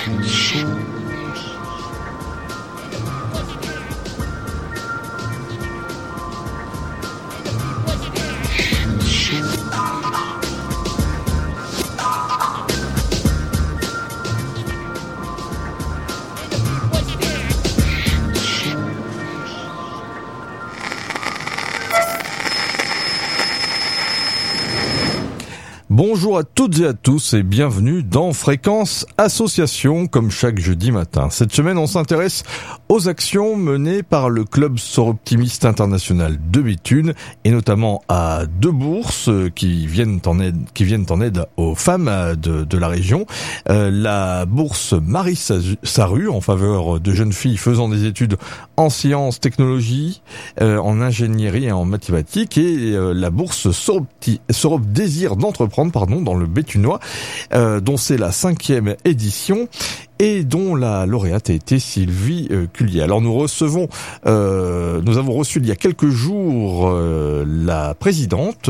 Bonjour à toutes et à tous et bienvenue dans Fréquence Association comme chaque jeudi matin. Cette semaine, on s'intéresse aux actions menées par le Club Soroptimiste International de Béthune et notamment à deux bourses qui viennent en aide aux femmes de la région. La bourse Marie Sarru en faveur de jeunes filles faisant des études en sciences, technologies, en ingénierie et en mathématiques et la bourse Sorop Désir d'entreprendre dans le Béthunois, dont c'est la 5e édition et dont la lauréate a été Sylvie Cullier. Alors nous avons reçu il y a quelques jours la présidente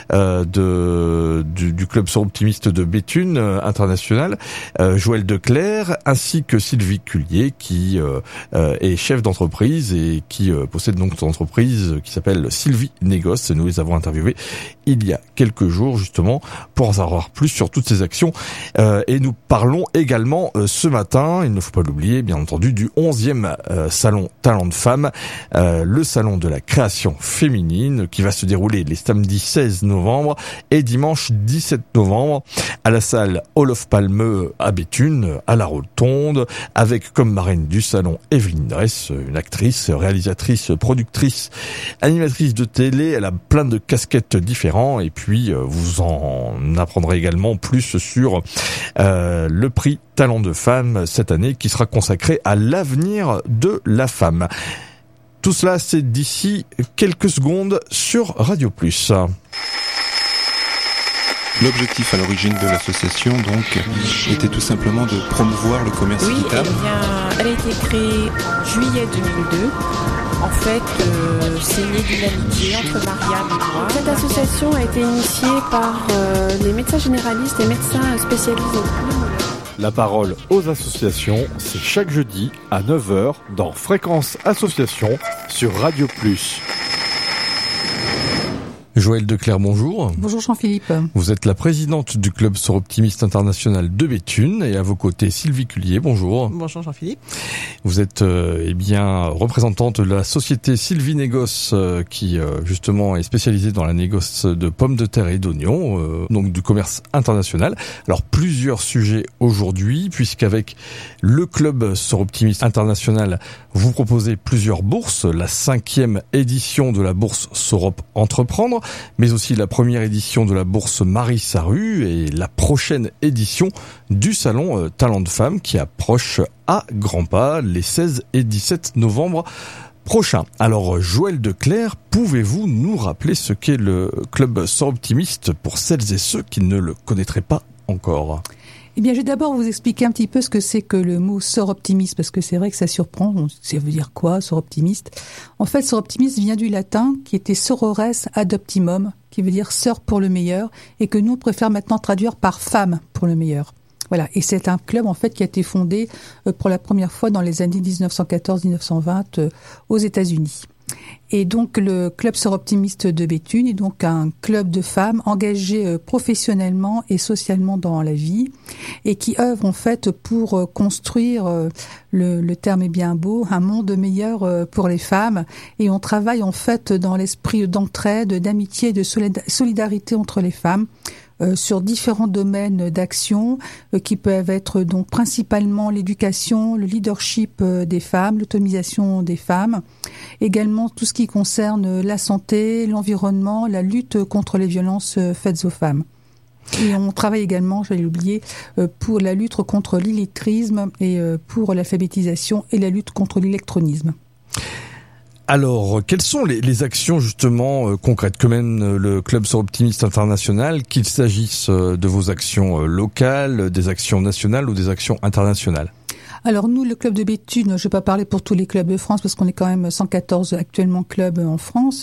du club Soroptimiste de Béthune International, Joëlle Declerc, ainsi que Sylvie Cullier qui est chef d'entreprise et qui possède donc son entreprise qui s'appelle Sylvie Négoce. Nous les avons interviewés il y a quelques jours justement pour en savoir plus sur toutes ces actions et nous parlons également ce matin, il ne faut pas l'oublier, bien entendu, du 11e salon Talent de Femmes, le salon de la création féminine qui va se dérouler les samedis 16 novembre et dimanche 17 novembre à la salle Olof Palme à Béthune, à la Rotonde, avec comme marraine du salon Evelyne Dress, une actrice, réalisatrice, productrice, animatrice de télé. Elle a plein de casquettes différentes et puis vous en apprendrez également plus sur le prix Talent de Femmes cette année qui sera consacré à l'avenir de la femme. Tout cela, c'est d'ici quelques secondes sur Radio Plus. L'objectif à l'origine de l'association, donc, était tout simplement de promouvoir le commerce équitable. Elle a été créée en juillet 2002. En fait, c'est né d'une amitié entre Mariam et moi. Cette association a été initiée par les médecins généralistes et médecins spécialisés en pneumologie. La parole aux associations, c'est chaque jeudi à 9h dans Fréquence Association sur Radio Plus. Joëlle Declerc, bonjour. Bonjour Jean-Philippe. Vous êtes la présidente du Club Soroptimiste International de Béthune et à vos côtés Sylvie Cullier, bonjour. Bonjour Jean-Philippe. Vous êtes représentante de la société Sylvie Négoce qui justement est spécialisée dans la négoce de pommes de terre et d'oignons, donc du commerce international. Alors plusieurs sujets aujourd'hui puisqu'avec le Club Soroptimiste International, vous proposez plusieurs bourses, la 5e édition de la bourse Sorop Entreprendre, mais aussi la première édition de la bourse Marie Sarru et la prochaine édition du salon Talent de Femmes qui approche à grands pas les 16 et 17 novembre prochains. Alors Joëlle Declerc, pouvez-vous nous rappeler ce qu'est le club Soroptimiste pour celles et ceux qui ne le connaîtraient pas encore ? Eh bien, je vais d'abord vous expliquer un petit peu ce que c'est que le mot soroptimiste, parce que c'est vrai que ça surprend. Ça veut dire quoi, soroptimiste ? En fait, soroptimiste vient du latin, qui était sorores ad optimum, qui veut dire sœur pour le meilleur, et que nous, on préfère maintenant traduire par femme pour le meilleur. Voilà. Et c'est un club, en fait, qui a été fondé pour la première fois dans les années 1914-1920 aux États-Unis. Et donc le club Soroptimiste de Béthune est donc un club de femmes engagées professionnellement et socialement dans la vie et qui œuvrent en fait pour construire, le terme est bien beau, un monde meilleur pour les femmes. Et on travaille en fait dans l'esprit d'entraide, d'amitié et de solidarité entre les femmes. Sur différents domaines d'action qui peuvent être donc principalement l'éducation, le leadership des femmes, l'autonomisation des femmes, également tout ce qui concerne la santé, l'environnement, la lutte contre les violences faites aux femmes. Et on travaille également, j'allais l'oublier, pour la lutte contre l'illettrisme et pour l'alphabétisation et la lutte contre l'électronisme. Alors, quelles sont les actions justement concrètes que mène le Club Soroptimiste International, qu'il s'agisse de vos actions locales, des actions nationales ou des actions internationales ? Alors nous, le club de Béthune, je ne vais pas parler pour tous les clubs de France parce qu'on est quand même 114 actuellement clubs en France.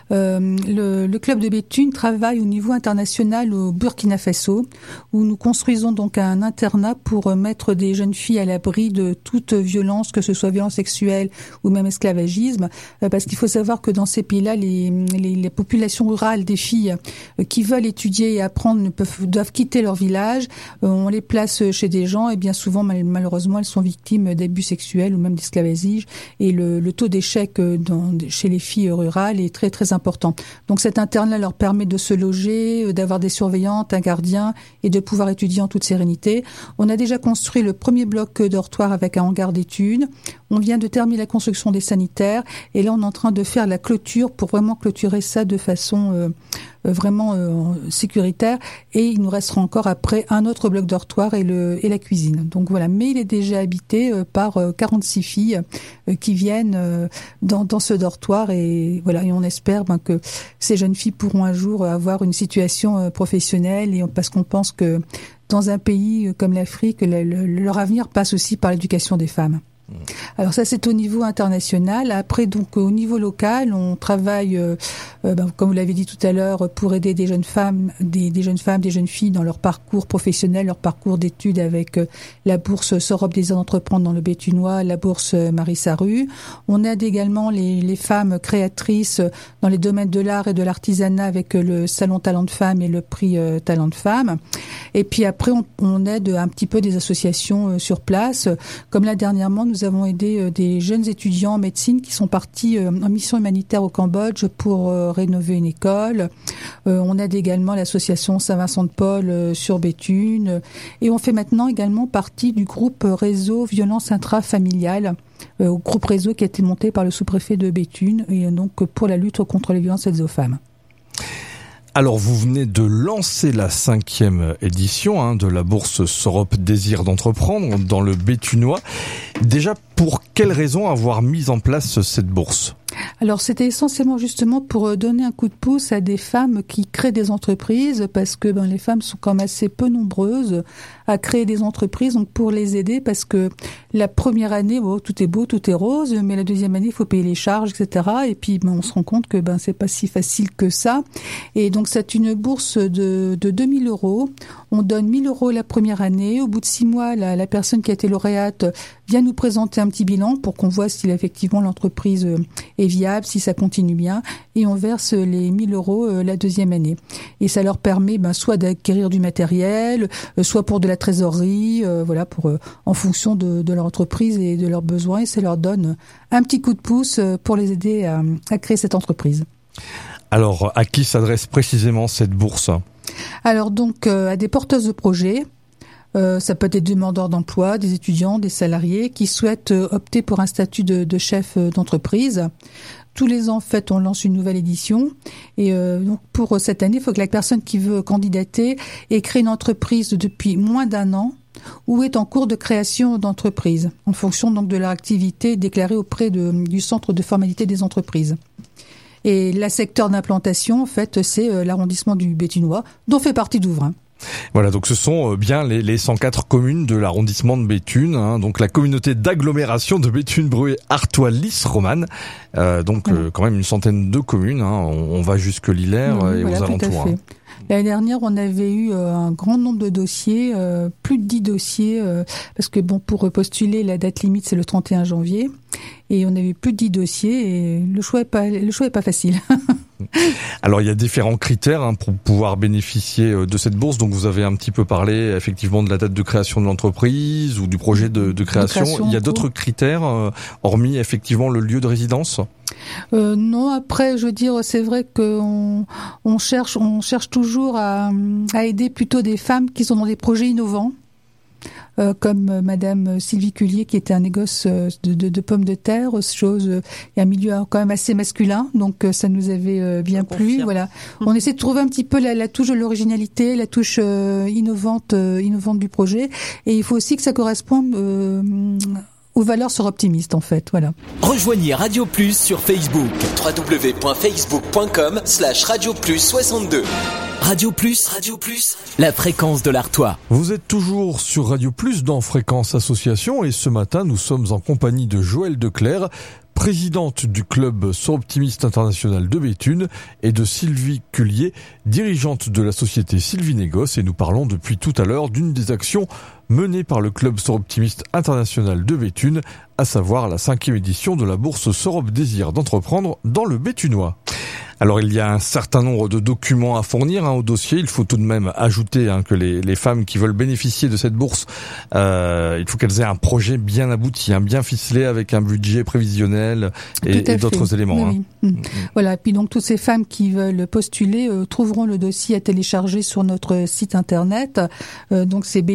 Le club de Béthune travaille au niveau international au Burkina Faso, où nous construisons donc un internat pour mettre des jeunes filles à l'abri de toute violence, que ce soit violence sexuelle ou même esclavagisme, parce qu'il faut savoir que dans ces pays-là, les populations rurales des filles qui veulent étudier et apprendre doivent quitter leur village. On les place chez des gens et bien souvent, malheureusement, elles sont victimes d'abus sexuels ou même d'esclavagisme. Et le taux d'échec chez les filles rurales est très très important. Donc cet internat leur permet de se loger, d'avoir des surveillantes, un gardien et de pouvoir étudier en toute sérénité. On a déjà construit le premier bloc dortoir avec un hangar d'études. On vient de terminer la construction des sanitaires et là on est en train de faire la clôture pour vraiment clôturer ça de façon vraiment sécuritaire, et il nous restera encore après un autre bloc dortoir et la cuisine. Donc voilà, mais il est déjà habité par 46 filles qui viennent dans ce dortoir, et voilà, et on espère que ces jeunes filles pourront un jour avoir une situation professionnelle, et parce qu'on pense que dans un pays comme l'Afrique, leur avenir passe aussi par l'éducation des femmes. Alors ça, c'est au niveau international. Après, donc au niveau local, on travaille, comme vous l'avez dit tout à l'heure, pour aider des jeunes femmes, des jeunes filles dans leur parcours professionnel, leur parcours d'études, avec la bourse Sorob Désir d'entreprendre dans le Béthunois, la bourse Marie Sarru. On aide également les femmes créatrices dans les domaines de l'art et de l'artisanat avec le Salon Talent de Femmes et le prix Talent de Femmes. Et puis après, on aide un petit peu des associations sur place. Comme là dernièrement, nous avons aidé des jeunes étudiants en médecine qui sont partis en mission humanitaire au Cambodge pour rénover une école. On aide également l'association Saint-Vincent-de-Paul sur Béthune. Et on fait maintenant également partie du groupe réseau violence intrafamiliale, groupe réseau qui a été monté par le sous-préfet de Béthune, et donc pour la lutte contre les violences faites aux femmes. Alors, vous venez de lancer la 5e édition de la bourse Sorob Désir d'entreprendre dans le Béthunois. Déjà, pour quelles raisons avoir mis en place cette bourse ? Alors, c'était essentiellement justement pour donner un coup de pouce à des femmes qui créent des entreprises, parce que les femmes sont quand même assez peu nombreuses à créer des entreprises, donc pour les aider, parce que la première année, tout est beau, tout est rose, mais la deuxième année, il faut payer les charges, etc. Et puis, on se rend compte que c'est pas si facile que ça. Et donc, c'est une bourse de 2000 €. On donne 1000 € la première année. Au bout de 6 mois, la personne qui a été lauréate vient nous présenter un petit bilan pour qu'on voit si effectivement l'entreprise est viable, si ça continue bien, et on verse les 1000 € la deuxième année. Et ça leur permet soit d'acquérir du matériel, soit pour de la trésorerie, en fonction de leur entreprise et de leurs besoins, et ça leur donne un petit coup de pouce pour les aider à créer cette entreprise. Alors, à qui s'adresse précisément cette bourse ? Alors donc à des porteuses de projets. Ça peut être des demandeurs d'emploi, des étudiants, des salariés qui souhaitent opter pour un statut de chef d'entreprise. Tous les ans, en fait, on lance une nouvelle édition. Et donc pour cette année, il faut que la personne qui veut candidater ait créé une entreprise depuis moins d'1 an ou est en cours de création d'entreprise, en fonction donc de leur activité déclarée auprès du Centre de formalité des entreprises. Et le secteur d'implantation, en fait, c'est l'arrondissement du Béthunois, dont fait partie Douvrin. Voilà, donc ce sont bien les 104 communes de l'arrondissement de Béthune, donc la communauté d'agglomération de Béthune-Bruay-Artois-Lys-Romane, quand même une centaine de communes, on va jusque Lillers et aux alentours. L'année dernière, on avait eu un grand nombre de dossiers, plus de 10 dossiers, parce que pour postuler, la date limite c'est le 31 janvier, et on avait plus de 10 dossiers, et le choix est pas facile. Alors il y a différents critères pour pouvoir bénéficier de cette bourse. Donc vous avez un petit peu parlé effectivement de la date de création de l'entreprise ou du projet de création. Il y a d'autres critères hormis effectivement le lieu de résidence ? Non, après je veux dire, c'est vrai qu'on cherche toujours à aider plutôt des femmes qui sont dans des projets innovants. Comme Madame Sylvie Cullier qui était un négoce de pommes de terre, il y a un milieu quand même assez masculin, donc ça nous avait bien plu. Voilà, on essaie de trouver un petit peu la touche de l'originalité, la touche innovante du projet, et il faut aussi que ça corresponde aux valeurs sur optimistes en fait, voilà. Rejoignez Radio Plus sur Facebook. www.facebook.com/Radio Plus 62. Radio Plus, la fréquence de l'Artois. Vous êtes toujours sur Radio Plus dans Fréquence Association et ce matin nous sommes en compagnie de Joëlle Declercq, présidente du club Soroptimiste International de Béthune, et de Sylvie Cullier, dirigeante de la société Sylvie Négoce, et nous parlons depuis tout à l'heure d'une des actions menées par le club Soroptimiste International de Béthune, à savoir la 5e édition de la bourse Sorop Désir d'entreprendre dans le Béthunois. Alors il y a un certain nombre de documents à fournir au dossier. Il faut tout de même ajouter que les femmes qui veulent bénéficier de cette bourse, il faut qu'elles aient un projet bien abouti, bien ficelé, avec un budget prévisionnel et d'autres éléments. Oui. Voilà. Et puis donc toutes ces femmes qui veulent postuler trouveront le dossier à télécharger sur notre site internet. Donc c'est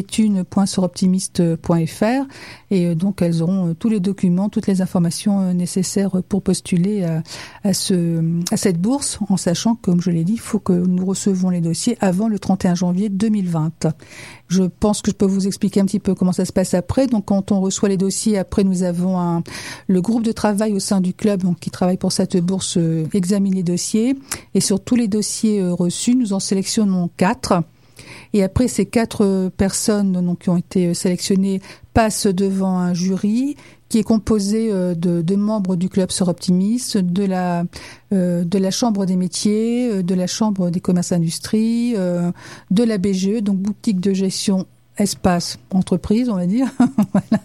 bethune.soroptimiste.fr et donc elles auront tous les documents, toutes les informations nécessaires pour postuler à cette bourse, en sachant que, comme je l'ai dit, il faut que nous recevons les dossiers avant le 31 janvier 2020. Je pense que je peux vous expliquer un petit peu comment ça se passe après. Donc, quand on reçoit les dossiers, après, nous avons le groupe de travail au sein du club qui travaille pour cette bourse, examine les dossiers. Et sur tous les dossiers reçus, nous en sélectionnons 4. Et après, ces 4 personnes qui ont été sélectionnées passent devant un jury qui est composé de membres du club Soroptimiste, de la chambre des métiers, de la chambre des commerces et industries, de la BGE, donc boutique de gestion espace entreprise, on va dire. Voilà.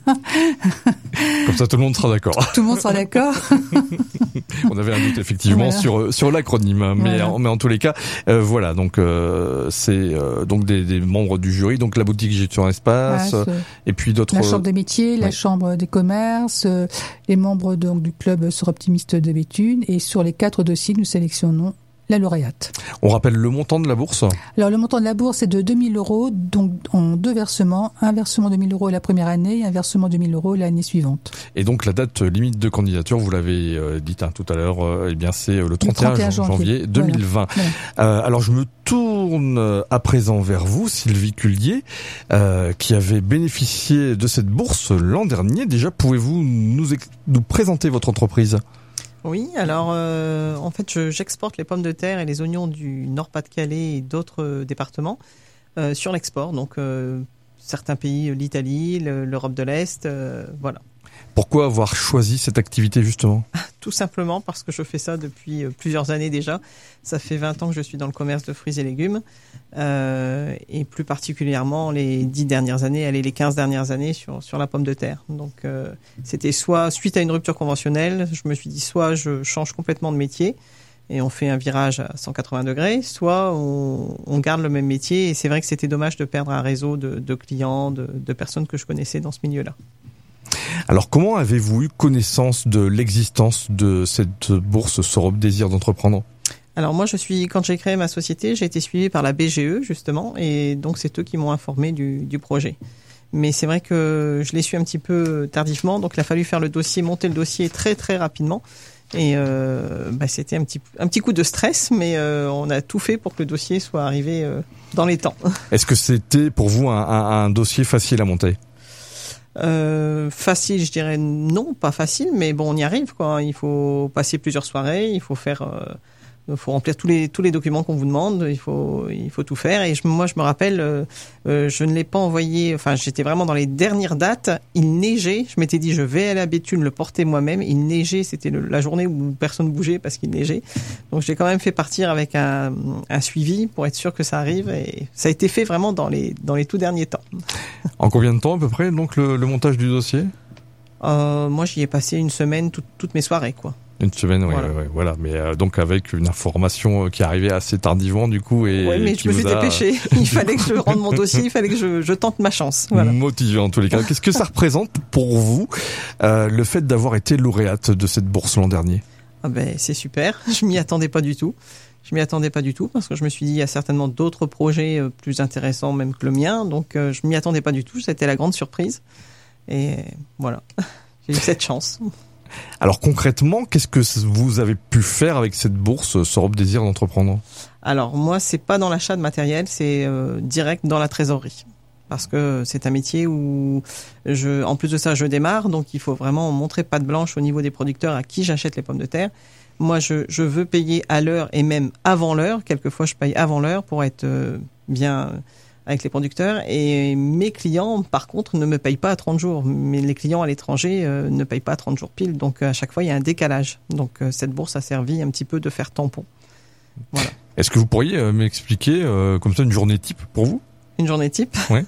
Comme ça, tout le monde sera d'accord. Tout le monde sera d'accord. On avait un doute effectivement sur l'acronyme, mais en tous les cas, voilà. Donc c'est donc des membres du jury, donc la boutique gestion espace, et puis d'autres. La chambre des métiers, la chambre des commerces, les membres du club Soroptimiste de Béthune, et sur les 4 dossiers, nous sélectionnons la lauréate. On rappelle le montant de la bourse ? Alors le montant de la bourse est de 2 000 €, donc en 2 versements, un versement de 1 000 € la première année et un versement de 1 000 € l'année suivante. Et donc la date limite de candidature, vous l'avez dit tout à l'heure, c'est le 31 janvier 2020. Voilà. Alors je me tourne à présent vers vous, Sylvie Cullier, qui avait bénéficié de cette bourse l'an dernier. Déjà, pouvez-vous nous présenter votre entreprise ? Oui, alors en fait j'exporte les pommes de terre et les oignons du Nord-Pas-de-Calais et d'autres départements sur l'export, donc certains pays, l'Italie, l'Europe de l'Est, voilà. Pourquoi avoir choisi cette activité justement ? Tout simplement parce que je fais ça depuis plusieurs années déjà. Ça fait 20 ans que je suis dans le commerce de fruits et légumes et plus particulièrement les 10 dernières années, les 15 dernières années sur la pomme de terre. Donc c'était soit suite à une rupture conventionnelle, je me suis dit soit je change complètement de métier et on fait un virage à 180 degrés, soit on garde le même métier, et c'est vrai que c'était dommage de perdre un réseau de clients, de personnes que je connaissais dans ce milieu-là. Alors comment avez-vous eu connaissance de l'existence de cette bourse Sorop Désir d'entreprendre ? Alors moi quand j'ai créé ma société, j'ai été suivi par la BGE justement, et donc c'est eux qui m'ont informé du projet. Mais c'est vrai que je l'ai su un petit peu tardivement, donc il a fallu faire monter le dossier très très rapidement. Et c'était un petit coup de stress, mais on a tout fait pour que le dossier soit arrivé dans les temps. Est-ce que c'était pour vous un dossier facile à monter ? Facile, je dirais non, pas facile, mais bon, on y arrive, quoi. Il faut passer plusieurs soirées, il faut remplir tous les documents qu'on vous demande, il faut tout faire. Et moi, je me rappelle, je ne l'ai pas envoyé, enfin, j'étais vraiment dans les dernières dates. Il neigeait, je m'étais dit, je vais aller à Béthune le porter moi-même. Il neigeait, c'était la journée où personne bougeait parce qu'il neigeait. Donc, j'ai quand même fait partir avec un suivi pour être sûr que ça arrive. Et ça a été fait vraiment dans les tout derniers temps. En combien de temps à peu près, donc, le montage du dossier ? Moi, j'y ai passé une semaine, toutes mes soirées, quoi. Une semaine, voilà. Mais donc avec une information qui arrivait assez tardivement du coup, et mais je me suis dépêché. Il fallait que je rende mon dossier, il fallait que je tente ma chance. Voilà. Motivé en tous les cas. Qu'est-ce que ça représente pour vous le fait d'avoir été lauréate de cette bourse l'an dernier ? C'est super. Je m'y attendais pas du tout. Parce que je me suis dit il y a certainement d'autres projets plus intéressants même que le mien, donc je m'y attendais pas du tout. C'était la grande surprise. Et voilà, j'ai eu cette chance. Alors concrètement, qu'est-ce que vous avez pu faire avec cette bourse Sorop Désir d'entreprendre ? Alors moi, c'est pas dans l'achat de matériel, c'est direct dans la trésorerie. parce que c'est un métier où en plus de ça, je démarre, donc il faut vraiment montrer patte blanche au niveau des producteurs à qui j'achète les pommes de terre. Moi, je veux payer à l'heure et même avant l'heure. Quelquefois, je paye avant l'heure pour être bien avec les producteurs. Et mes clients, par contre, ne me payent pas à 30 jours. Mais les clients à l'étranger ne payent pas à 30 jours pile. Donc, à chaque fois, il y a un décalage. Donc, cette bourse a servi un petit peu de faire tampon. Voilà. Est-ce que vous pourriez m'expliquer comme ça une journée type pour vous ? Une journée type. Ouais.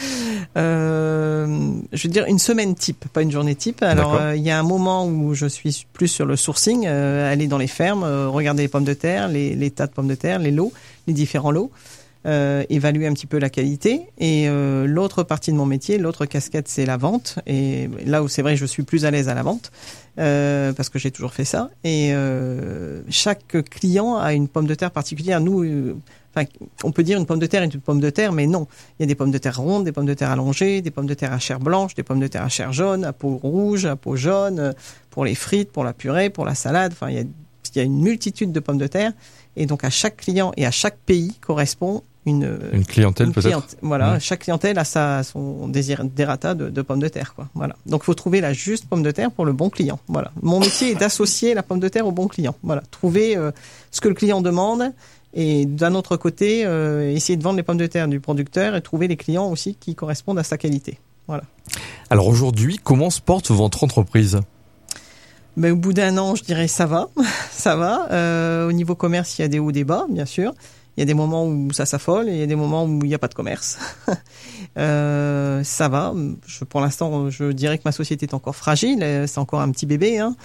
Je veux dire une semaine type, pas une journée type. Alors il y a un moment où je suis plus sur le sourcing, aller dans les fermes, regarder les pommes de terre, les tas de pommes de terre, les lots, les différents lots, évaluer un petit peu la qualité. Et l'autre partie de mon métier, l'autre casquette, c'est la vente. Et là où c'est vrai, je suis plus à l'aise à la vente parce que j'ai toujours fait ça. Et chaque client a une pomme de terre particulière. Nous on peut dire une pomme de terre est une pomme de terre, mais non. Il y a des pommes de terre rondes, des pommes de terre allongées, des pommes de terre à chair blanche, des pommes de terre à chair jaune, à peau rouge, à peau jaune, pour les frites, pour la purée, pour la salade. Enfin, il y a une multitude de pommes de terre. Et donc, à chaque client et à chaque pays correspond une clientèle peut-être. Voilà, chaque clientèle a son désirata de pommes de terre, quoi. Voilà. Donc, il faut trouver la juste pomme de terre pour le bon client. Voilà. Mon métier est d'associer la pomme de terre au bon client. Voilà. Trouver ce que le client demande. Et d'un autre côté, essayer de vendre les pommes de terre du producteur et trouver les clients aussi qui correspondent à sa qualité. Voilà. Alors aujourd'hui, comment se porte votre entreprise ? Ben, au bout d'un an, je dirais ça va. Ça va. Au niveau commerce, il y a des hauts, des bas, bien sûr. Il y a des moments où ça s'affole et il y a des moments où il n'y a pas de commerce. Ça va. Pour l'instant, je dirais que ma société est encore fragile. C'est encore un petit bébé. Hein.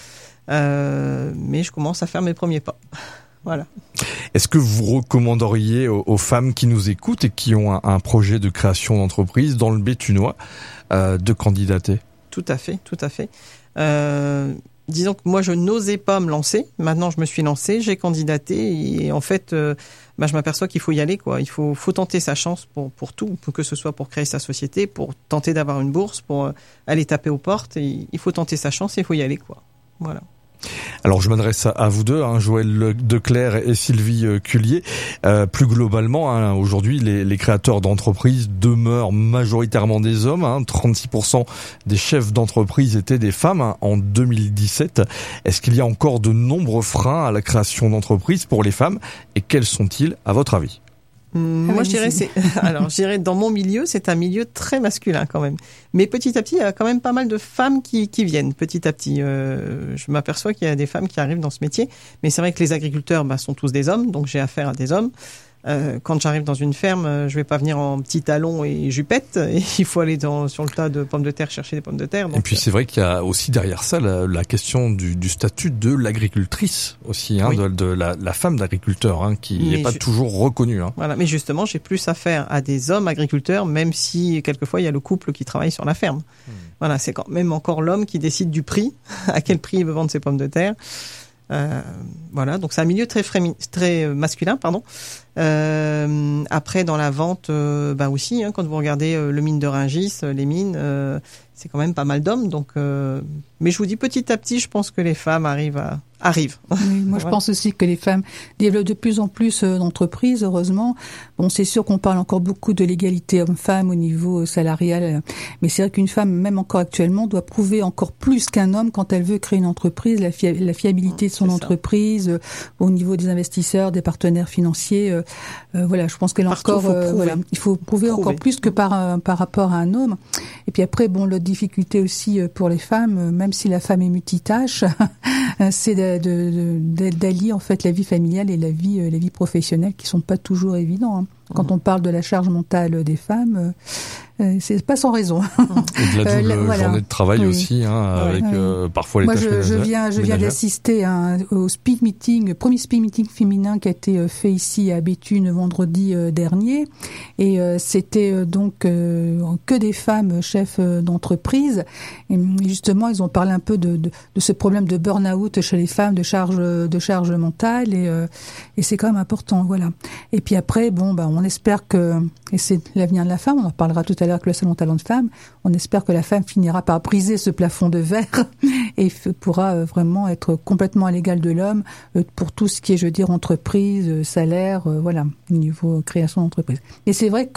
Mais je commence à faire mes premiers pas. Voilà. Est-ce que vous recommanderiez aux femmes qui nous écoutent et qui ont un projet de création d'entreprise dans le Béthunois de candidater ? Tout à fait, tout à fait. Disons que moi, je n'osais pas me lancer. Maintenant, je me suis lancé, j'ai candidaté et en fait, je m'aperçois qu'il faut y aller, quoi. Il faut tenter sa chance pour tout, que ce soit pour créer sa société, pour tenter d'avoir une bourse, pour aller taper aux portes. Et il faut tenter sa chance et il faut y aller, quoi. Voilà. Alors je m'adresse à vous deux, Joël Declercq et Sylvie Cullier. Plus globalement, aujourd'hui, les créateurs d'entreprises demeurent majoritairement des hommes. 36% des chefs d'entreprise étaient des femmes en 2017. Est-ce qu'il y a encore de nombreux freins à la création d'entreprises pour les femmes et quels sont-ils à votre avis ? Moi, je dirais, dans mon milieu, c'est un milieu très masculin quand même. Mais petit à petit, il y a quand même pas mal de femmes qui viennent petit à petit. Je m'aperçois qu'il y a des femmes qui arrivent dans ce métier. Mais c'est vrai que les agriculteurs, sont tous des hommes, donc j'ai affaire à des hommes. Quand j'arrive dans une ferme, je vais pas venir en petit talon et jupette. Et il faut aller sur le tas de pommes de terre chercher des pommes de terre. Donc, et puis c'est vrai qu'il y a aussi derrière ça la question du statut de l'agricultrice aussi, oui. de la femme d'agriculteur, qui n'est pas toujours reconnue. Voilà, mais justement, j'ai plus affaire à des hommes agriculteurs, même si quelquefois il y a le couple qui travaille sur la ferme. Voilà, c'est quand même encore l'homme qui décide du prix, à quel prix il veut vendre ses pommes de terre. Voilà, donc c'est un milieu très masculin, pardon. Après, dans la vente, aussi, quand vous regardez le mine de Rungis, les mines, c'est quand même pas mal d'hommes. Donc, mais je vous dis, petit à petit, je pense que les femmes arrivent. Oui, moi, je pense aussi que les femmes développent de plus en plus d'entreprises, heureusement. Bon, c'est sûr qu'on parle encore beaucoup de l'égalité homme-femme au niveau salarial, mais c'est vrai qu'une femme, même encore actuellement, doit prouver encore plus qu'un homme quand elle veut créer une entreprise, la fiabilité de son entreprise, au niveau des investisseurs, des partenaires financiers. Voilà, je pense qu'elle a encore, il faut prouver encore plus que par rapport à un homme. Et puis après, l'autre difficulté aussi pour les femmes, même si la femme est multitâche, c'est d'allier en fait la vie familiale et la vie professionnelle qui sont pas toujours évidents. Quand on parle de la charge mentale des femmes, c'est pas sans raison. Et de la double journée de travail aussi, avec parfois les tâches ménagères. Je viens d'assister au speed meeting, premier speed meeting féminin qui a été fait ici à Béthune vendredi dernier, et c'était donc que des femmes chefs d'entreprise. Et justement, ils ont parlé un peu de ce problème de burn-out chez les femmes, de charge mentale, et c'est quand même important, voilà. Et puis après, on espère que, et c'est l'avenir de la femme, on en reparlera tout à l'heure avec le salon Talent de Femmes, on espère que la femme finira par briser ce plafond de verre et pourra vraiment être complètement à l'égal de l'homme pour tout ce qui est, entreprise, salaire, au niveau création d'entreprise. Et c'est vrai que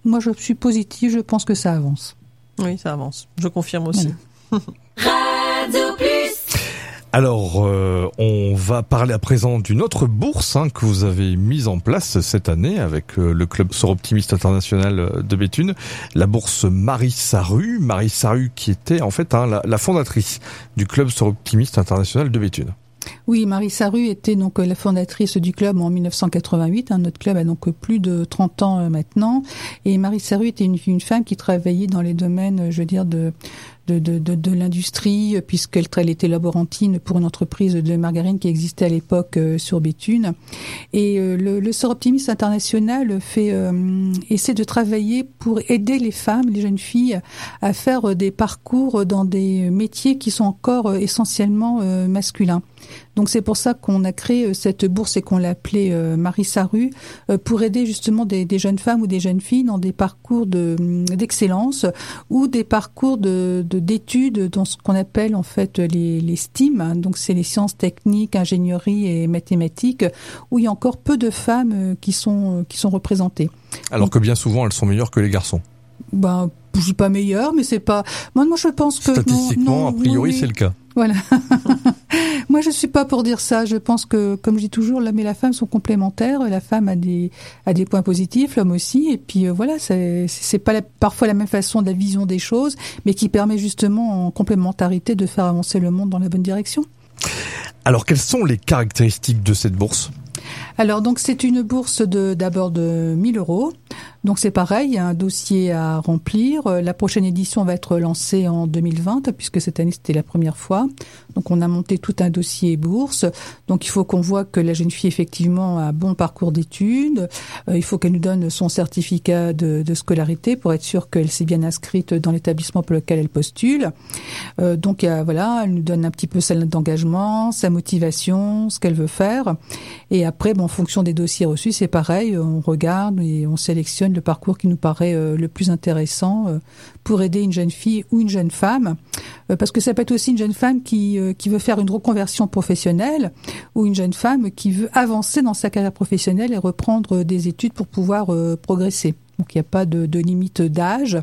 moi je suis positive, je pense que ça avance. Oui, ça avance. Je confirme aussi. Voilà. Radio Plus. Alors, on va parler à présent d'une autre bourse que vous avez mise en place cette année avec le Club Soroptimiste International de Béthune, la bourse Marie Sarru. Marie Sarru qui était en fait la fondatrice du Club Soroptimiste International de Béthune. Oui, Marie Sarru était donc la fondatrice du club en 1988. Notre club a donc plus de 30 ans maintenant. Et Marie Sarru était une femme qui travaillait dans les domaines, je veux dire, de l'industrie, puisqu'elle était laborantine pour une entreprise de margarine qui existait à l'époque sur Béthune. Et le Soroptimiste International essaie de travailler pour aider les femmes, les jeunes filles, à faire des parcours dans des métiers qui sont encore essentiellement masculins. Donc c'est pour ça qu'on a créé cette bourse et qu'on l'a appelée Marie Sarru, pour aider justement des jeunes femmes ou des jeunes filles dans des parcours d'excellence ou des parcours d'études dans ce qu'on appelle en fait les STEAM, donc c'est les sciences techniques, ingénierie et mathématiques, où il y a encore peu de femmes qui sont représentées. Alors que bien souvent elles sont meilleures que les garçons. Ben, je suis pas meilleure, mais c'est pas. Moi, je pense que statistiquement, a priori, c'est le cas. Voilà. Moi, je suis pas pour dire ça. Je pense que, comme je dis toujours, l'homme et la femme sont complémentaires. La femme a des points positifs, l'homme aussi. Et puis voilà, c'est pas parfois la même façon de la vision des choses, mais qui permet justement en complémentarité de faire avancer le monde dans la bonne direction. Alors, quelles sont les caractéristiques de cette bourse ? Alors donc c'est une bourse d'abord de 1 000 €. Donc c'est pareil, il y a un dossier à remplir. La prochaine édition va être lancée en 2020 puisque cette année c'était la première fois. Donc on a monté tout un dossier bourse. Donc il faut qu'on voit que la jeune fille effectivement a un bon parcours d'études. Il faut qu'elle nous donne son certificat de scolarité pour être sûre qu'elle s'est bien inscrite dans l'établissement pour lequel elle postule. Donc voilà, elle nous donne un petit peu sa lettre d'engagement, sa motivation, ce qu'elle veut faire. Et après, en fonction des dossiers reçus, c'est pareil, on regarde et on sélectionne le parcours qui nous paraît le plus intéressant pour aider une jeune fille ou une jeune femme. Parce que ça peut être aussi une jeune femme qui veut faire une reconversion professionnelle ou une jeune femme qui veut avancer dans sa carrière professionnelle et reprendre des études pour pouvoir progresser. Donc il n'y a pas de limite d'âge.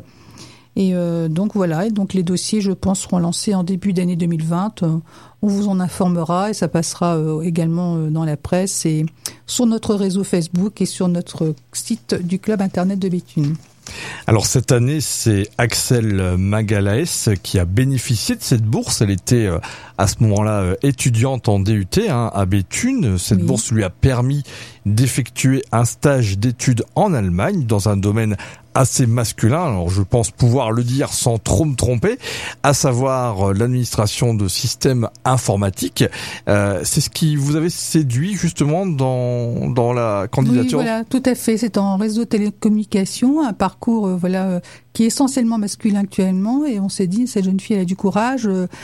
Et donc voilà, et donc les dossiers, je pense, seront lancés en début d'année 2020. On vous en informera et ça passera également dans la presse et sur notre réseau Facebook et sur notre site du club internet de Béthune. Alors cette année, c'est Axel Magalaes qui a bénéficié de cette bourse. Elle était à ce moment-là étudiante en DUT à Béthune. Cette bourse lui a permis d'effectuer un stage d'études en Allemagne dans un domaine assez masculin, alors je pense pouvoir le dire sans trop me tromper, à savoir l'administration de systèmes informatiques. C'est ce qui vous avait séduit justement dans la candidature. Oui, voilà, tout à fait. C'est en réseau télécommunication, un parcours qui est essentiellement masculin actuellement, et on s'est dit, cette jeune fille, elle a du courage,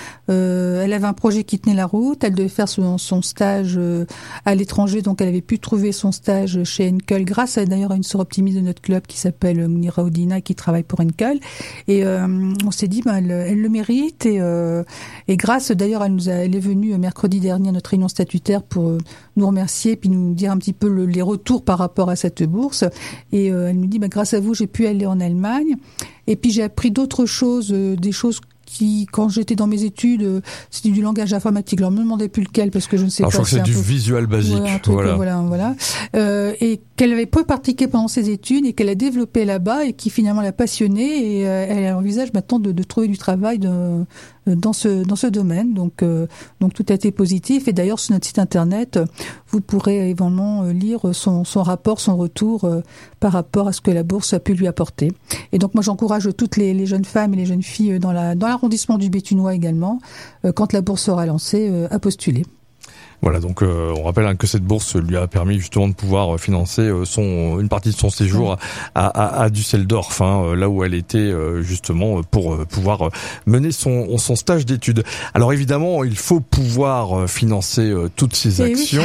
elle avait un projet qui tenait la route, elle devait faire son stage à l'étranger, donc elle avait pu trouver son stage chez Henkel, grâce d'ailleurs à une Soroptimiste de notre club qui s'appelle Mounira Oudina, qui travaille pour Henkel, et on s'est dit, elle le mérite, et grâce, d'ailleurs, elle est venue mercredi dernier à notre réunion statutaire pour nous remercier, puis nous dire un petit peu les retours par rapport à cette bourse, et elle nous dit, grâce à vous, j'ai pu aller en Allemagne. Et puis j'ai appris d'autres choses, des choses qui, quand j'étais dans mes études, c'était du langage informatique. Alors, ne me demandez plus lequel parce que je ne sais pas. Je crois que c'est du Visual Basic. Voilà. Et qu'elle avait peu pratiqué pendant ses études et qu'elle a développé là-bas et qui finalement l'a passionnée, et elle envisage maintenant de trouver du travail dans ce domaine. Donc tout a été positif. Et d'ailleurs, sur notre site internet, vous pourrez éventuellement lire son rapport, son retour par rapport à ce que la bourse a pu lui apporter. Et donc moi, j'encourage toutes les jeunes femmes et les jeunes filles dans l'arrondissement du Béthunois également, quand la bourse sera lancée, à postuler. Voilà, donc on rappelle que cette bourse lui a permis justement de pouvoir financer une partie de son séjour à Düsseldorf, là où elle était justement pour pouvoir mener son stage d'études. Alors évidemment, il faut pouvoir financer toutes ces actions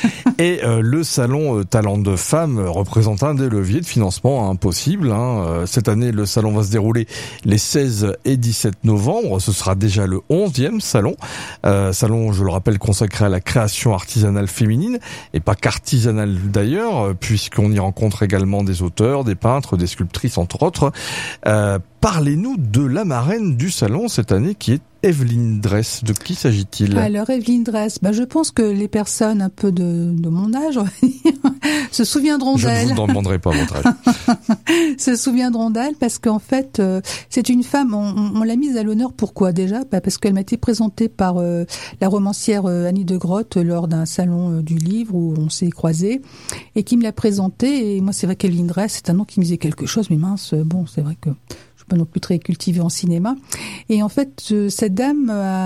et le salon Talent de Femmes représente un des leviers de financement possible. Cette année, le salon va se dérouler les 16 et 17 novembre. Ce sera déjà le 11e salon. Salon, je le rappelle, consacré à la création création artisanale féminine, et pas qu'artisanale d'ailleurs, puisqu'on y rencontre également des auteurs, des peintres, des sculptrices entre autres. Parlez-nous de la marraine du salon cette année qui est Evelyne Dress. De qui s'agit-il? Alors Evelyne Dress, je pense que les personnes un peu de mon âge, on va dire, se souviendront d'elle. Je ne vous demanderai pas votre âge. Se souviendront d'elle parce qu'en fait, c'est une femme, on l'a mise à l'honneur. Pourquoi déjà? Parce qu'elle m'a été présentée par la romancière Annie de Grotte lors d'un salon du livre où on s'est croisés et qui me l'a présentée. Et moi, c'est vrai qu'Evelyne Dress, c'est un nom qui me disait quelque chose, mais mince, bon, c'est vrai que je suis pas non plus très cultivée en cinéma. Et en fait, cette dame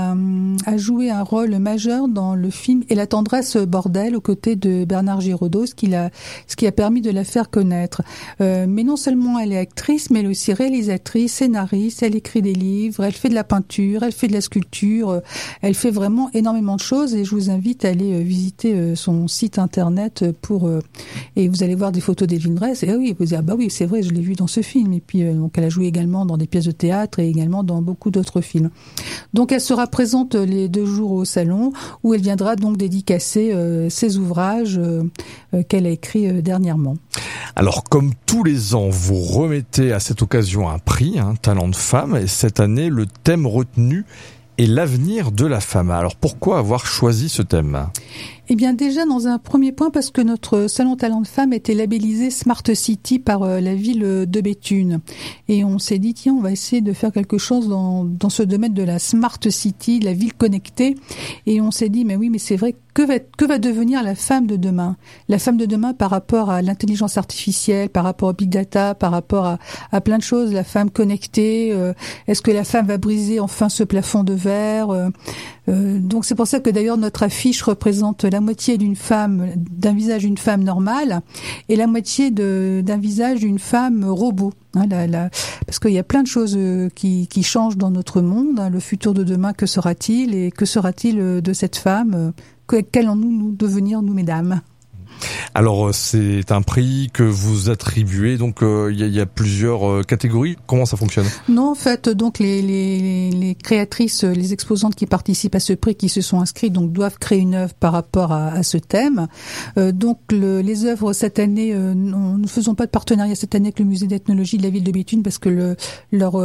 a joué un rôle majeur dans le film Et la tendresse bordel aux côtés de Bernard Giraudot, ce qui a permis de la faire connaître. Mais non seulement elle est actrice, mais elle est aussi réalisatrice, scénariste, elle écrit des livres, elle fait de la peinture, elle fait de la sculpture, elle fait vraiment énormément de choses et je vous invite à aller visiter son site internet et vous allez voir des photos d'Evelyne Dress et vous allez dire, oui, c'est vrai, je l'ai vu dans ce film. Et puis, donc elle a joué également dans des pièces de théâtre et également dans beaucoup d'autres films. Donc elle sera présente les 2 jours au salon où elle viendra donc dédicacer ses ouvrages qu'elle a écrits dernièrement. Alors comme tous les ans, vous remettez à cette occasion un prix, Talent de femme, et cette année le thème retenu est l'avenir de la femme. Alors pourquoi avoir choisi ce thème ? Eh bien déjà dans un premier point parce que notre salon Talent de Femmes était labellisé Smart City par la ville de Béthune. Et on s'est dit tiens, on va essayer de faire quelque chose dans ce domaine de la Smart City, la ville connectée. Et on s'est dit mais oui, mais c'est vrai, que va devenir la femme de demain ? La femme de demain par rapport à l'intelligence artificielle, par rapport au big data, par rapport à plein de choses, la femme connectée, est-ce que la femme va briser enfin ce plafond de verre ? Donc c'est pour ça que d'ailleurs notre affiche représente la moitié d'un visage d'une femme normale et la moitié d'un visage d'une femme robot. Parce qu'il y a plein de choses qui changent dans notre monde. Le futur de demain, que sera-t-il et que sera-t-il de cette femme ? Qu'allons-nous devenir, nous, mesdames ? Alors c'est un prix que vous attribuez, donc il y a plusieurs catégories. Comment ça fonctionne ? Non, en fait, donc les créatrices, les exposantes qui participent à ce prix, qui se sont inscrites, donc doivent créer une œuvre par rapport à ce thème. Donc les œuvres cette année, nous ne faisons pas de partenariat cette année avec le musée d'ethnologie de la ville de Béthune parce que leur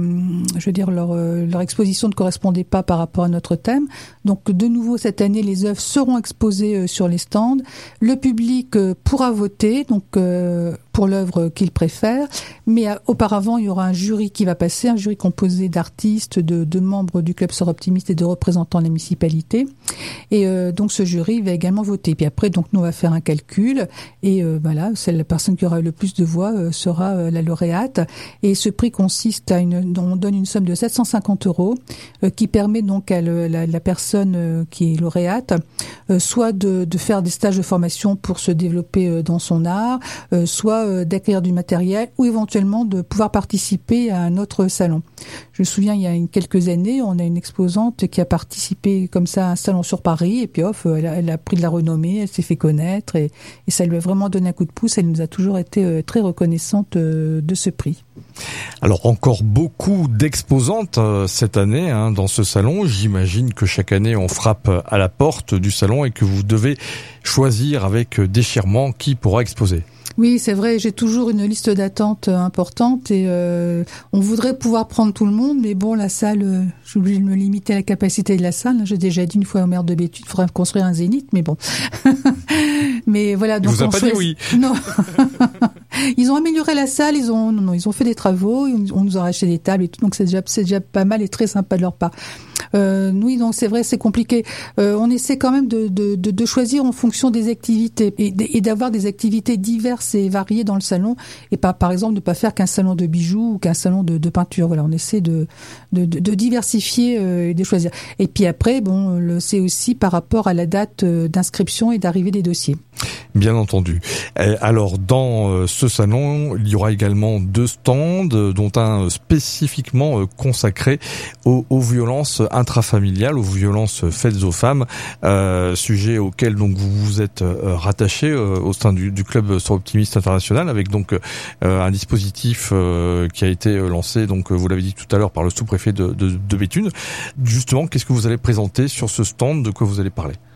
exposition ne correspondait pas par rapport à notre thème. Donc de nouveau cette année, les œuvres seront exposées sur les stands. Le public pourra voter donc pour l'œuvre qu'il préfère, mais auparavant il y aura un jury qui va passer, un jury composé d'artistes, de membres du club Sœurs Optimistes et de représentants de la municipalité. Et donc ce jury va également voter. Puis après donc nous on va faire un calcul et voilà, c'est la personne qui aura le plus de voix sera la lauréate. Et ce prix consiste on donne une somme de 750 € qui permet donc à la personne qui est lauréate soit de faire des stages de formation pour se développer dans son art, soit d'acquérir du matériel ou éventuellement de pouvoir participer à un autre salon. Je me souviens, il y a quelques années, on a une exposante qui a participé comme ça à un salon sur Paris et puis elle a pris de la renommée, elle s'est fait connaître et ça lui a vraiment donné un coup de pouce. Elle nous a toujours été très reconnaissante de ce prix. Alors encore beaucoup d'exposantes cette année dans ce salon. J'imagine que chaque année on frappe à la porte du salon et que vous devez choisir avec déchirement qui pourra exposer. Oui, c'est vrai, j'ai toujours une liste d'attente importante et on voudrait pouvoir prendre tout le monde, mais bon, la salle, je suis obligée de me limiter à la capacité de la salle. J'ai déjà dit une fois au maire de Béthune, il faudrait construire un zénith, mais bon. Mais voilà, donc vous avez pas dit oui. Non. Ils ont amélioré la salle, ils ont fait des travaux, on nous a racheté des tables et tout, donc c'est déjà pas mal et très sympa de leur part. Oui, donc c'est vrai, c'est compliqué. On essaie quand même de choisir en fonction des activités et d'avoir des activités diverses et variées dans le salon et pas, par exemple, de pas faire qu'un salon de bijoux ou qu'un salon de peinture. Voilà, on essaie de diversifier et de choisir. Et puis après, bon, c'est aussi par rapport à la date d'inscription et d'arrivée des dossiers. Bien entendu. Alors, dans ce salon, il y aura également 2 stands, dont un spécifiquement consacré aux violences intrafamiliales, aux violences faites aux femmes, sujet auquel donc vous vous êtes rattaché au sein du club Sœurs Optimistes International, avec donc un dispositif qui a été lancé, donc vous l'avez dit tout à l'heure, par le sous-préfet de Béthune. Justement, qu'est-ce que vous allez présenter sur ce stand, de quoi vous allez parler ?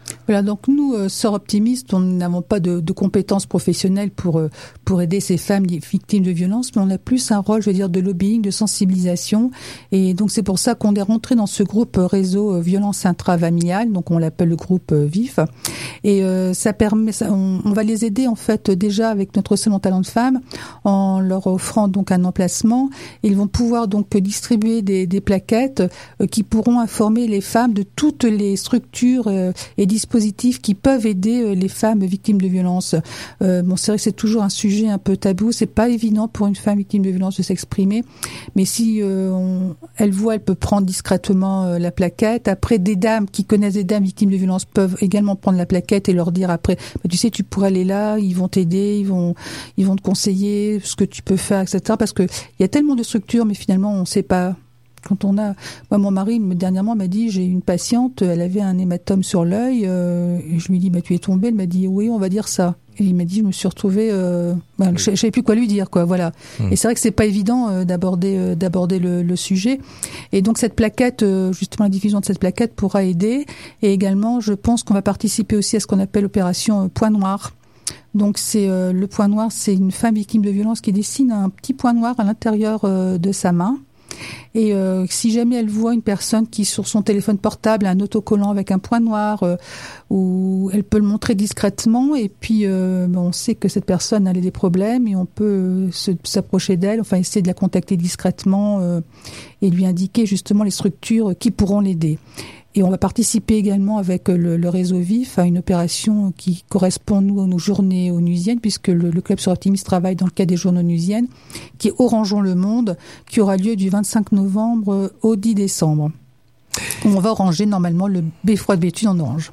Voilà, donc nous, Sœurs Optimistes, on n'avons pas de compétences professionnelles pour aider ces femmes victimes de violences, mais on a plus un rôle, je veux dire, de lobbying, de sensibilisation. Et donc c'est pour ça qu'on est rentré dans ce groupe réseau violence intrafamiliale, donc on l'appelle le groupe VIF. Et ça permet, on va les aider en fait déjà avec notre salon Talents de Femmes, en leur offrant donc un emplacement. Ils vont pouvoir donc distribuer des plaquettes qui pourront informer les femmes de toutes les structures et dispositifs qui peuvent aider les femmes victimes de violences. Bon, c'est vrai que c'est toujours un sujet un peu tabou. C'est pas évident pour une femme victime de violence de s'exprimer, mais si elle peut prendre discrètement la plaquette. Après, des dames qui connaissent des dames victimes de violence peuvent également prendre la plaquette et leur dire après, tu sais, tu pourrais aller là, ils vont t'aider, ils vont te conseiller ce que tu peux faire, etc. Parce que il y a tellement de structures, mais finalement, on sait pas. Moi, mon mari, dernièrement, m'a dit, j'ai une patiente, elle avait un hématome sur l'œil, et je lui dis, tu es tombée? Elle m'a dit, oui, on va dire ça. Et il m'a dit, je me suis retrouvée, je savais plus quoi lui dire, quoi, voilà. Et c'est vrai que c'est pas évident d'aborder le sujet. Et donc cette plaquette, justement la diffusion de cette plaquette pourra aider. Et également, je pense qu'on va participer aussi à ce qu'on appelle l'opération Point Noir. Donc c'est le point noir, c'est une femme victime de violence qui dessine un petit point noir à l'intérieur de sa main. Et si jamais elle voit une personne qui sur son téléphone portable a un autocollant avec un point noir, ou elle peut le montrer discrètement, et puis on sait que cette personne a des problèmes et on peut s'approcher d'elle, enfin essayer de la contacter discrètement et lui indiquer justement les structures qui pourront l'aider. Et on va participer également avec le réseau VIF à une opération qui correspond, nous, à nos journées onusiennes, puisque le Club Sœurs Optimistes travaille dans le cadre des journées onusiennes, qui est Orangeons le Monde, qui aura lieu du 25 novembre au 10 décembre. On va oranger normalement le beffroi de Béthune en orange.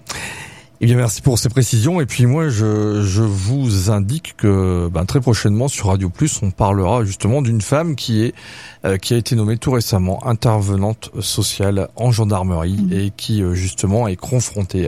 Eh bien, merci pour ces précisions. Et puis moi, je vous indique que très prochainement sur Radio Plus, on parlera justement d'une femme qui a été nommée tout récemment intervenante sociale en gendarmerie et qui justement est confrontée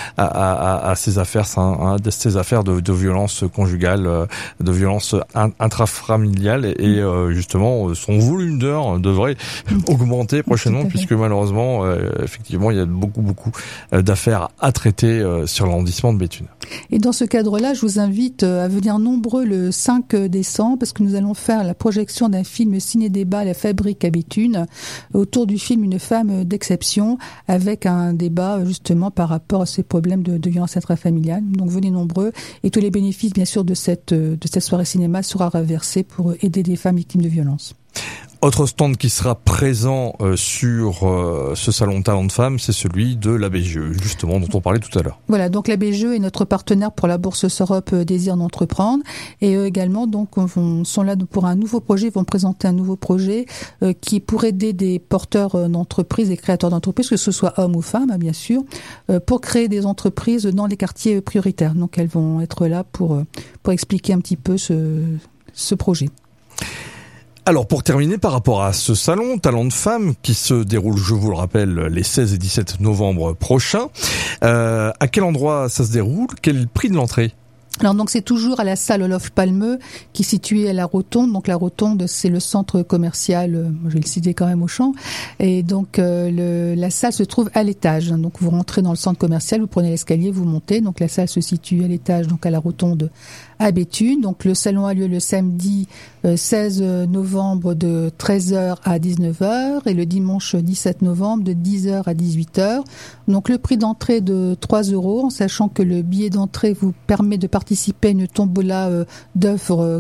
à ces affaires, ces affaires de violence conjugale, de violence intrafamiliale, et justement son volume d'heures devrait augmenter prochainement, puisque malheureusement, effectivement, il y a beaucoup d'affaires à traiter sur l'arrondissement de Béthune. Et dans ce cadre-là, je vous invite à venir nombreux le 5 décembre, parce que nous allons faire la projection d'un film ciné-débat à la Fabrique à Béthune, autour du film Une femme d'exception, avec un débat justement par rapport à ces problèmes de violence intrafamiliale. Donc venez nombreux, et tous les bénéfices bien sûr de cette soirée cinéma sera reversé pour aider des femmes victimes de violences. Autre stand qui sera présent sur ce salon Talents de Femmes, c'est celui de la BGE, justement, dont on parlait tout à l'heure. Voilà, donc la BGE est notre partenaire pour la bourse Sœurs Désir d'entreprendre, et eux également donc sont là pour un nouveau projet, ils vont présenter un nouveau projet qui pourrait aider des porteurs d'entreprises, des créateurs d'entreprises, que ce soit hommes ou femmes, bien sûr, pour créer des entreprises dans les quartiers prioritaires. Donc elles vont être là pour expliquer un petit peu ce projet. Alors, pour terminer, par rapport à ce salon Talents de Femmes qui se déroule, je vous le rappelle, les 16 et 17 novembre prochains, à quel endroit ça se déroule? Quel est le prix de l'entrée? Alors donc c'est toujours à la salle Olof Palme qui est située à la Rotonde. Donc la Rotonde, c'est le centre commercial, je vais le citer quand même au champ. Et donc la salle se trouve à l'étage. Donc vous rentrez dans le centre commercial, vous prenez l'escalier, vous montez. Donc la salle se situe à l'étage, donc à la Rotonde à Béthune. Donc le salon a lieu le samedi 16 novembre de 13h à 19h et le dimanche 17 novembre de 10h à 18h. Donc le prix d'entrée de 3 €, en sachant que le billet d'entrée vous permet de participer à une tombola d'œuvres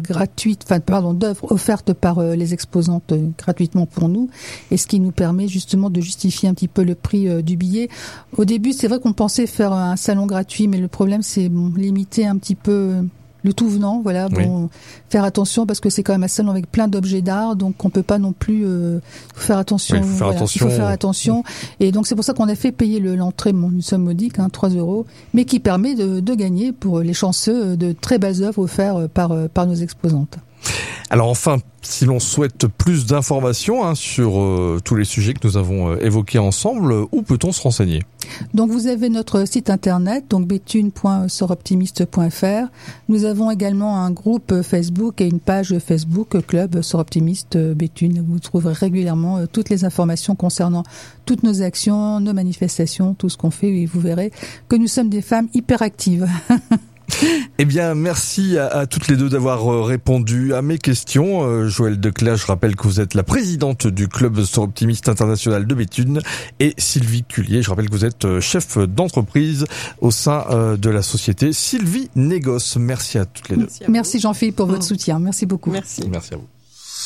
offertes par les exposantes gratuitement pour nous, et ce qui nous permet justement de justifier un petit peu le prix du billet. Au début, c'est vrai qu'on pensait faire un salon gratuit, mais le problème c'est limiter un petit peu le tout venant, voilà. Oui. Bon, faire attention parce que c'est quand même un salon avec plein d'objets d'art, donc on peut pas non plus faire attention. Oui, il faut faire attention. Et donc c'est pour ça qu'on a fait payer l'entrée, une somme modique, 3 €, mais qui permet de gagner pour les chanceux de très belles œuvres offertes par nos exposantes. Alors enfin, si l'on souhaite plus d'informations sur tous les sujets que nous avons évoqués ensemble, où peut-on se renseigner ? Donc vous avez notre site internet, donc bethune.soroptimiste.fr. Nous avons également un groupe Facebook et une page Facebook Club Soroptimiste Bethune. Vous trouverez régulièrement toutes les informations concernant toutes nos actions, nos manifestations, tout ce qu'on fait, et vous verrez que nous sommes des femmes hyperactives. Eh bien, merci à toutes les deux d'avoir répondu à mes questions. Joëlle Declercq, je rappelle que vous êtes la présidente du Club Soroptimiste International de Béthune, et Sylvie Cullier, je rappelle que vous êtes chef d'entreprise au sein de la société Sylvie Négoce. Merci à toutes les deux. Merci Jean-Philippe pour votre soutien. Merci beaucoup. Merci. Merci à vous.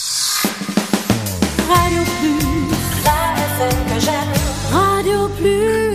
Radio Plus, la FM que j'aime. Radio Plus.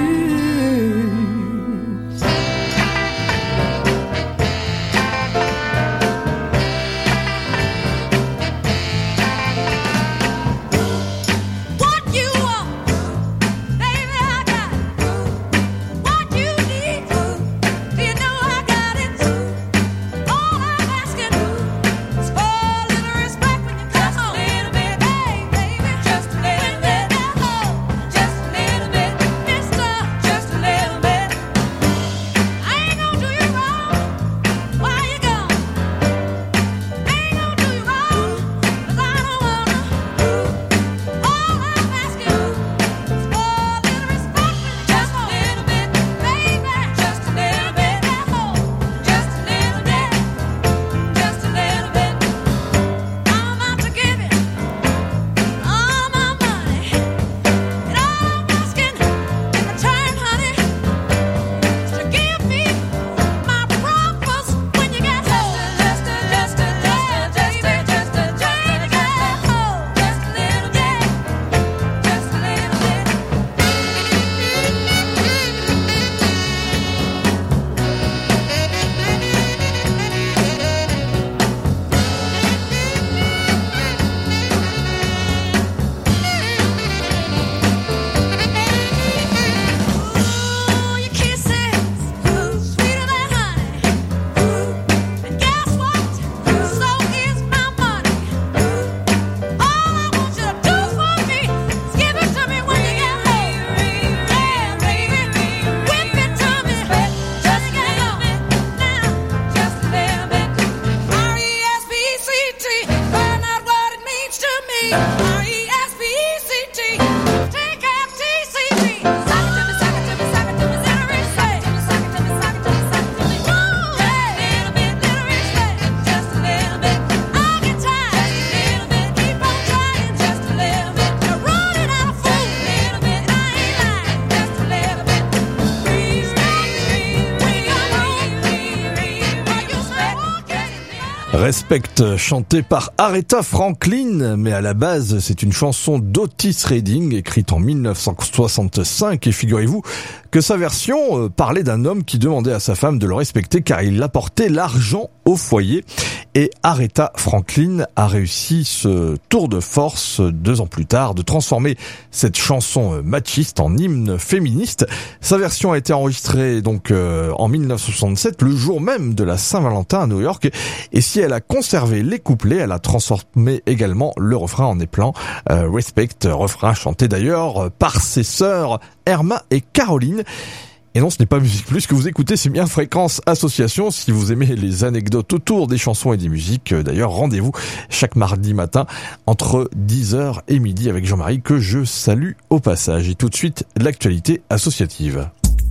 Respect, chanté par Aretha Franklin, mais à la base c'est une chanson d'Otis Redding écrite en 1965, et figurez-vous que sa version parlait d'un homme qui demandait à sa femme de le respecter car il apportait l'argent au foyer, et Aretha Franklin a réussi ce tour de force 2 ans plus tard de transformer cette chanson machiste en hymne féministe. Sa version a été enregistrée donc en 1967, le jour même de la Saint-Valentin à New York, et si elle a conservé les couplets, elle a transformé également le refrain en épelant Respect, refrain chanté d'ailleurs par ses sœurs Irma et Caroline. Et non, ce n'est pas Musique Plus que vous écoutez, c'est bien Fréquence Association. Si vous aimez les anecdotes autour des chansons et des musiques, d'ailleurs, rendez-vous chaque mardi matin entre 10h et midi avec Jean-Marie, que je salue au passage. Et tout de suite, l'actualité associative.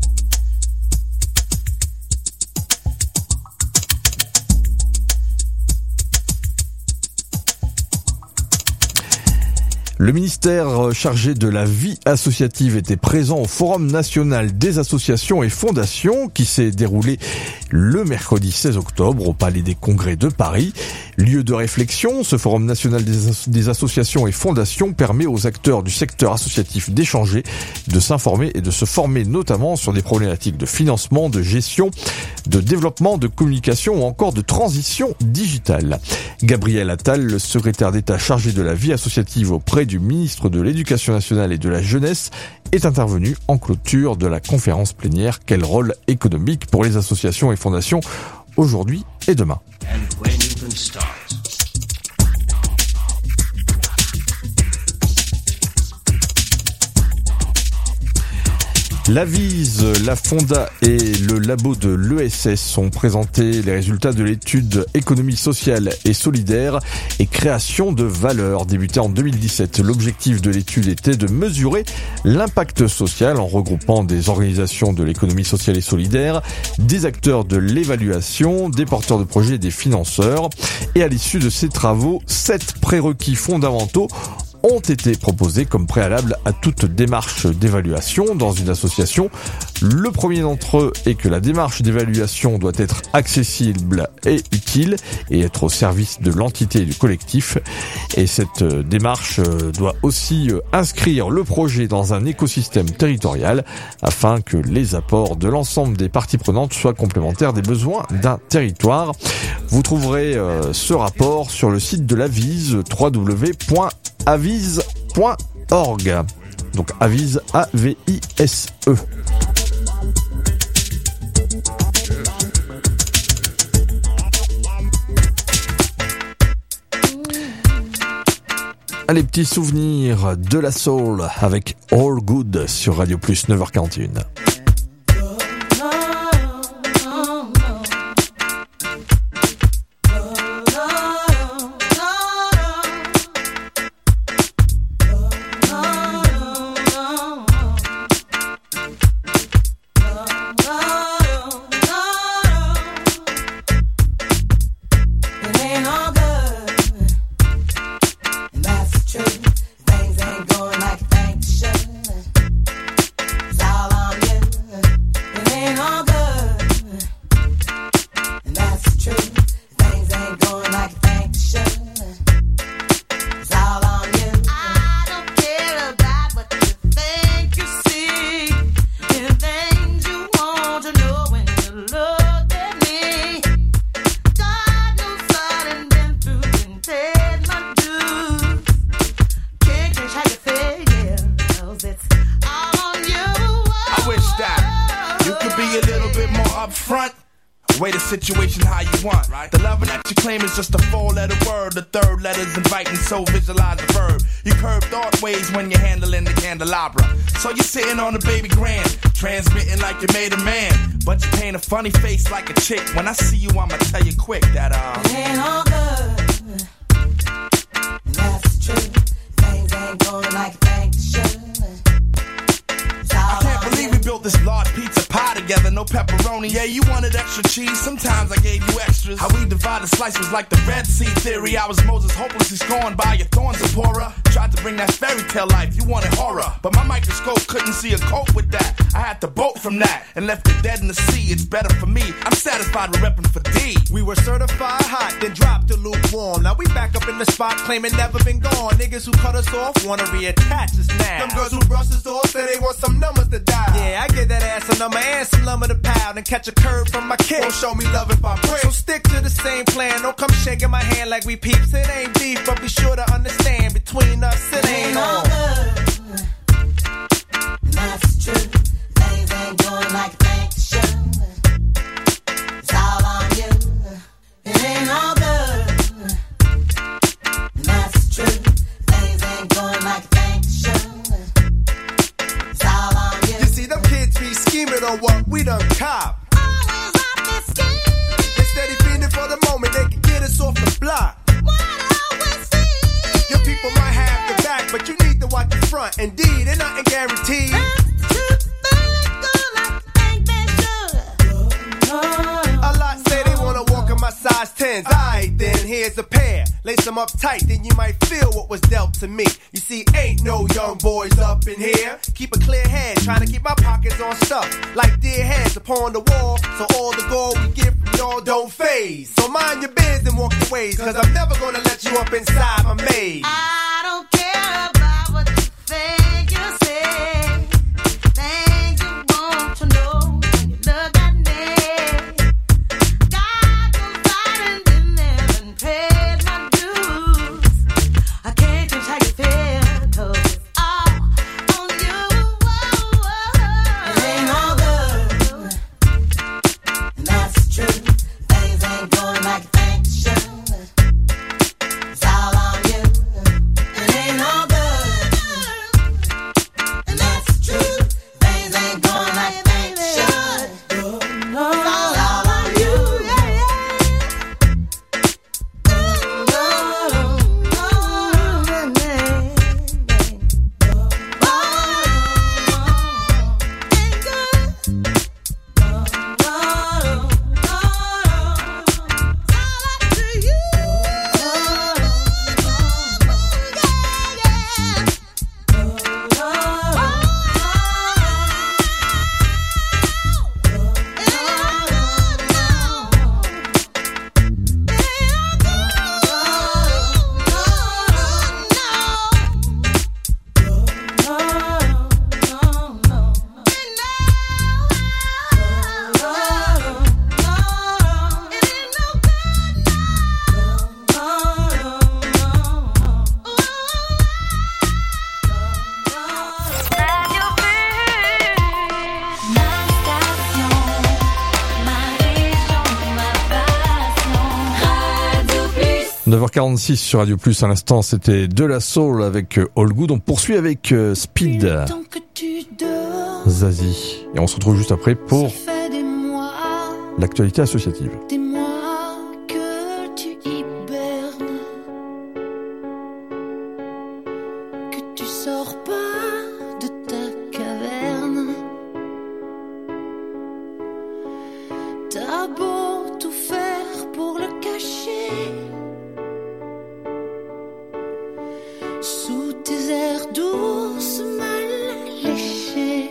Le ministère chargé de la vie associative était présent au Forum national des associations et fondations qui s'est déroulé le mercredi 16 octobre au Palais des Congrès de Paris. Lieu de réflexion, ce Forum national des associations et fondations permet aux acteurs du secteur associatif d'échanger, de s'informer et de se former notamment sur des problématiques de financement, de gestion, de développement, de communication ou encore de transition digitale. Gabriel Attal, le secrétaire d'État chargé de la vie associative auprès du ministre de l'Éducation nationale et de la jeunesse, est intervenu en clôture de la conférence plénière « Quel rôle économique pour les associations et fondations aujourd'hui et demain ?» L'Avise, la Fonda et le labo de l'ESS ont présenté les résultats de l'étude économie sociale et solidaire et création de valeur débutée en 2017. L'objectif de l'étude était de mesurer l'impact social en regroupant des organisations de l'économie sociale et solidaire, des acteurs de l'évaluation, des porteurs de projets et des financeurs. Et à l'issue de ces travaux, 7 prérequis fondamentaux ont été proposés comme préalable à toute démarche d'évaluation dans une association. Le premier d'entre eux est que la démarche d'évaluation doit être accessible et utile et être au service de l'entité et du collectif. Et cette démarche doit aussi inscrire le projet dans un écosystème territorial afin que les apports de l'ensemble des parties prenantes soient complémentaires des besoins d'un territoire. Vous trouverez ce rapport sur le site de l'Avise, www.avise.org. Donc Avise, A-V-I-S-E. Les petits souvenirs de la soul avec All Good sur Radio Plus 9h41. So visualize the verb. You curve thought ways when you're handling the candelabra. So you're sitting on a baby grand, transmitting like you made a man. But you paint a funny face like a chick. When I see you, I'ma tell you quick that it ain't all good. And that's true. Things ain't going like you think they should. I can't believe we built this large pizza pie together, no pepperoni. Yeah, you wanted extra cheese, sometimes I gave you extras. How we divided slices like the Red Sea theory. I was Moses hopelessly scorned by your thorns, Zipporah. Tried to bring that fairy tale life, you wanted horror. But my microscope couldn't see a cope with that. I had to bolt from that and left it dead in the sea. It's better for me, I'm satisfied with repping for D. We were certified hot, then dropped to lukewarm. Now we back up in the spot, claiming never been gone. Niggas who cut us off wanna reattach us now. Them girls who brush us off say they want some numbers to dial. Yeah, I give that ass a number and some lumber to pound and catch a curve from my kid. Won't show me love if I pray. So stick to the same plan. Don't come shaking my hand like we peeps. It ain't beef, but be sure to understand between us it ain't all good. And that's true. Things ain't going like you think they should. It's all on you. It ain't all good. And that's true. Things ain't going like you think they should. It's all on you. You see, them kids be scheming on what we done cop. Always out there scheming. Steady feeding for the moment they can get us off the block. Your people might have the back, but you need to watch the front. Indeed, and nothing guaranteed. A lot say they wanna walk in my size 10s. Alright then, here's a pair. Lace them up tight, then you might feel what was dealt to me. You see, ain't no young boys up in here. Keep a clear head, trying to keep my pockets on stuff. Like dear heads upon the wall, so all the gold we get from y'all don't phase. So mind your biz and walk your ways, cause I'm never gonna let you up inside my maze. I don't care about what you think you say. Things you want to know when you look at me. God knows I done been there and paid my dues. I can't change how you feel, cause it's all on you. It ain't all good. And that's true. Things ain't going like you think they should. It's all on you. It ain't all good. 9h46 sur Radio Plus. À l'instant, c'était De La Soul avec All Good. On poursuit avec Speed, Zazie. Et on se retrouve juste après pour l'actualité associative. Des mois que tu hibernes, que tu sors pas de ta caverne. T'as beau tout faire pour le cacher, sous tes airs douces mal léchés.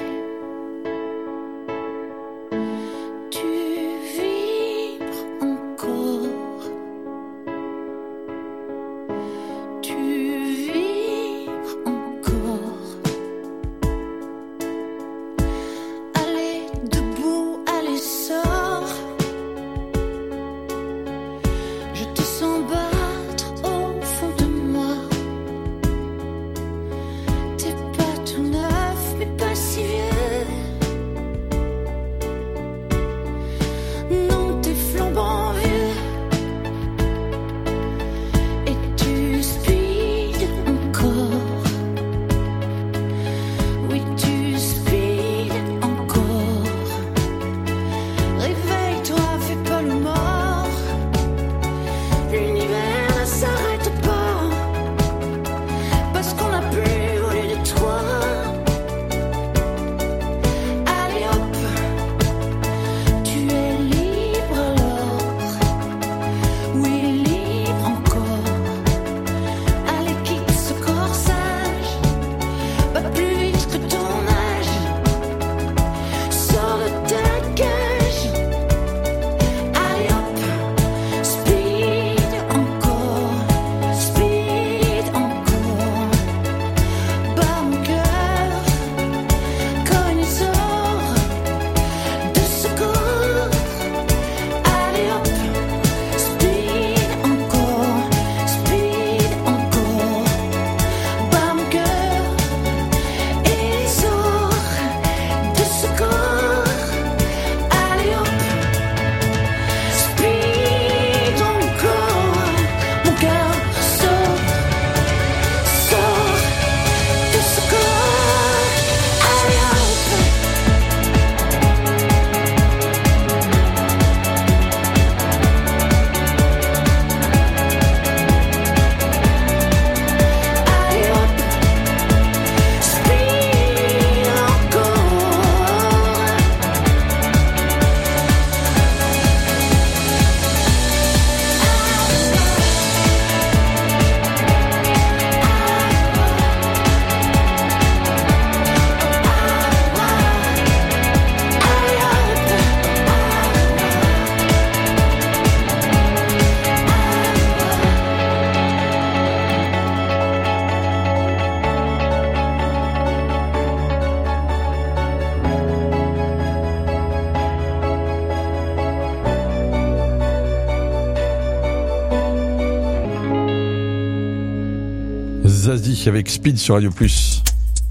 Zazie avec Speed sur Radio Plus.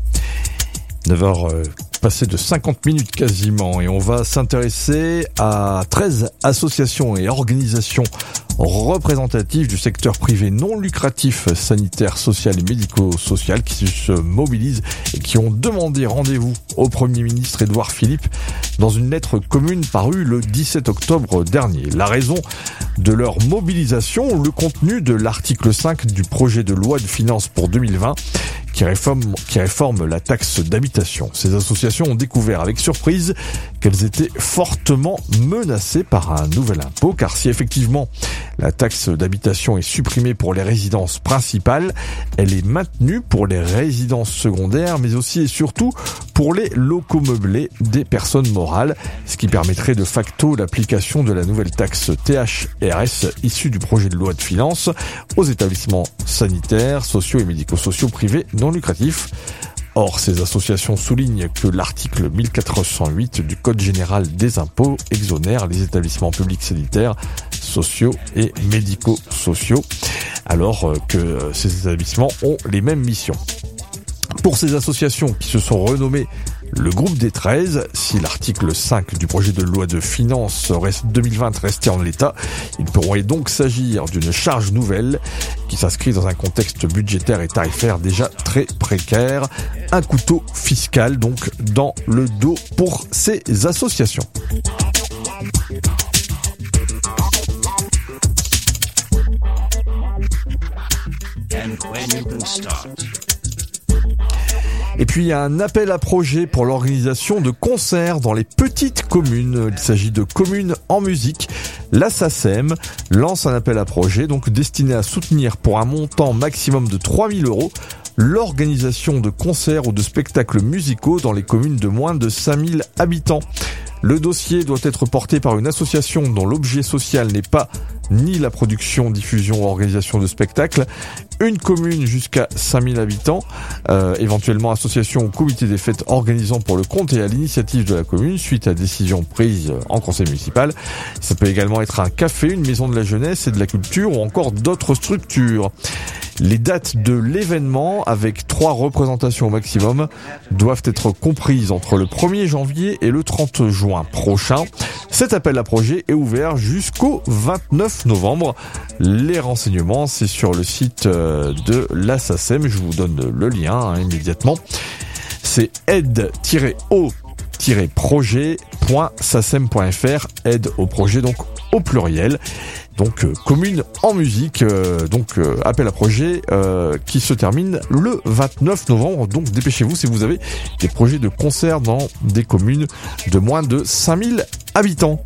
9h passé de 50 minutes quasiment, et on va s'intéresser à 13 associations et organisations représentatives du secteur privé non lucratif, sanitaire, social et médico-social qui se mobilisent et qui ont demandé rendez-vous au Premier ministre Édouard Philippe dans une lettre commune parue le 17 octobre dernier. La raison de leur mobilisation, le contenu de l'article 5 du projet de loi de finances pour 2020 qui réforme la taxe d'habitation. Ces associations ont découvert avec surprise qu'elles étaient fortement menacées par un nouvel impôt, car si effectivement la taxe d'habitation est supprimée pour les résidences principales, elle est maintenue pour les résidences secondaires, mais aussi et surtout pour les locaux meublés des personnes morales, ce qui permettrait de facto l'application de la nouvelle taxe THRS issue du projet de loi de finances aux établissements sanitaires, sociaux et médico-sociaux privés non lucratifs. Or, ces associations soulignent que l'article 1408 du Code général des impôts exonère les établissements publics sanitaires, sociaux et médico-sociaux, alors que ces établissements ont les mêmes missions. Pour ces associations qui se sont renommées Le groupe des 13, si l'article 5 du projet de loi de finances 2020 restait en l'état, il pourrait donc s'agir d'une charge nouvelle qui s'inscrit dans un contexte budgétaire et tarifaire déjà très précaire. Un couteau fiscal donc dans le dos pour ces associations. Et puis il y a un appel à projet pour l'organisation de concerts dans les petites communes. Il s'agit de communes en musique. La SACEM lance un appel à projet donc destiné à soutenir pour un montant maximum de 3 000 € l'organisation de concerts ou de spectacles musicaux dans les communes de moins de 5 000 habitants. Le dossier doit être porté par une association dont l'objet social n'est pas ni la production, diffusion ou organisation de spectacles, une commune jusqu'à 5000 habitants, éventuellement association ou comité des fêtes organisant pour le compte et à l'initiative de la commune suite à décision prise en conseil municipal. Ça peut également être un café, une maison de la jeunesse et de la culture ou encore d'autres structures. Les dates de l'événement, avec 3 représentations au maximum, doivent être comprises entre le 1er janvier et le 30 juin prochain. Cet appel à projet est ouvert jusqu'au 29 novembre. Les renseignements, c'est sur le site de la SACEM. Je vous donne le lien immédiatement. C'est aide-projet.sacem.fr, aide au projet donc au pluriel. Donc commune en musique, appel à projet qui se termine le 29 novembre. Donc dépêchez-vous si vous avez des projets de concert dans des communes de moins de 5000 habitants.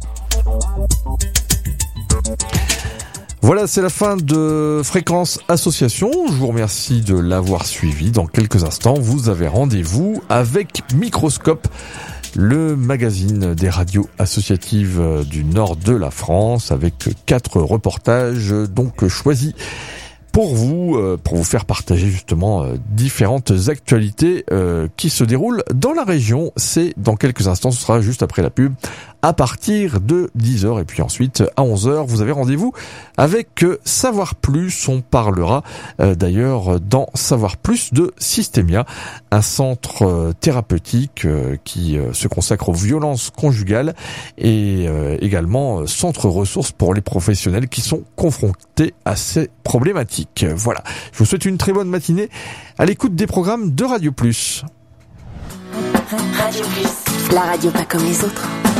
Voilà, c'est la fin de Fréquence Association. Je vous remercie de l'avoir suivi. Dans quelques instants, vous avez rendez-vous avec Microscope, le magazine des radios associatives du nord de la France, avec 4 reportages donc choisis pour vous faire partager justement différentes actualités qui se déroulent dans la région. C'est dans quelques instants, ce sera juste après la pub, à partir de 10h. Et puis ensuite, à 11h, vous avez rendez-vous avec Savoir Plus. On parlera d'ailleurs dans Savoir Plus de Systemia, un centre thérapeutique qui se consacre aux violences conjugales et également centre ressources pour les professionnels qui sont confrontés à ces problématiques. Voilà, je vous souhaite une très bonne matinée à l'écoute des programmes de Radio Plus. Radio Plus, la radio pas comme les autres.